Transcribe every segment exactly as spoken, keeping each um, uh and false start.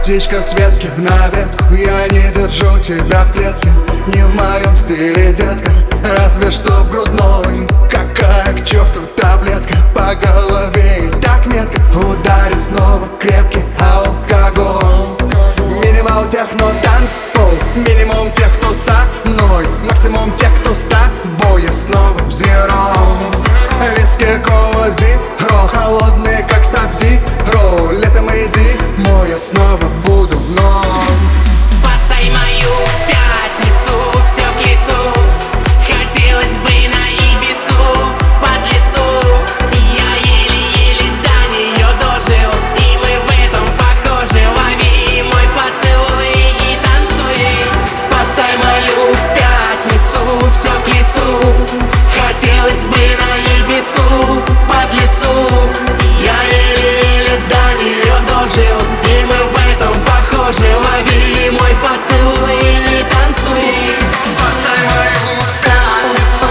птичка с ветки на ветку. Я не держу тебя в клетке, не в моем стиле, детка. Разве что в грудной. Какая к черту таблетка по голове и так метко ударит снова крепкий алкоголь. Минимал техно танцпол, минимум тех, кто со мной, максимум тех, кто с тобой. Я снова в зеро. Виски, кола, зеро, холодные как саб-зеро. Летом и зимой я снова буду вновь. Спасай мою пятницу, все к лицу. Хотелось бы на Ибицу, под лицу. Я еле-еле до нее дожил, и мы в этом похожи. Лови мой поцелуй и танцуй. Спасай мою пятницу, все к лицу. Хотелось бы на Ибицу, под лицу. Я еле-еле до нее дожил, и мы в этом похожи. Лови мой поцелуй и танцуй. Спасай мою пятницу.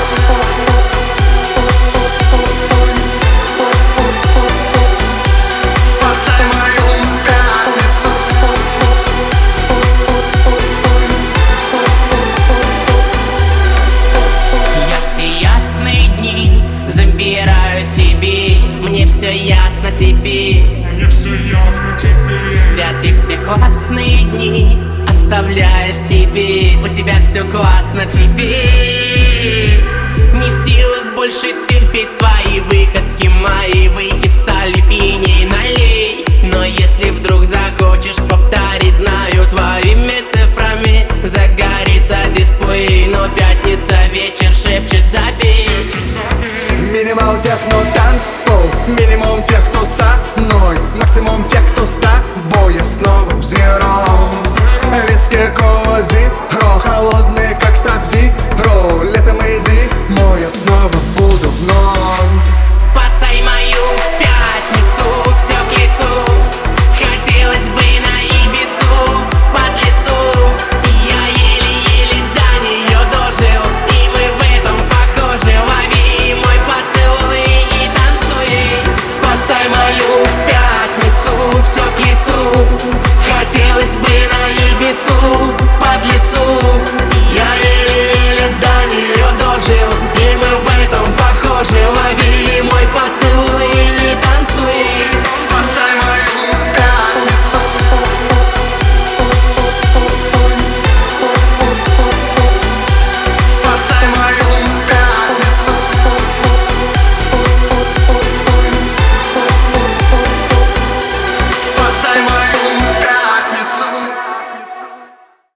Спасай мою пятницу. Я все ясные дни забираю себе. Мне все ясно тебе. Мне все ясно тебе. Да ты все классные дни оставляешь себе. У тебя все классно тебе. Не в силах больше терпеть твои выходки. Мои выхи стали пьяней, налей. Но если вдруг захочешь повторить, знаю, твоими цифрами загорится дисплей. Но пятница вечер шепчет забей. Минимал техно танцпол, минимум тех, кто со мной, максимум тех,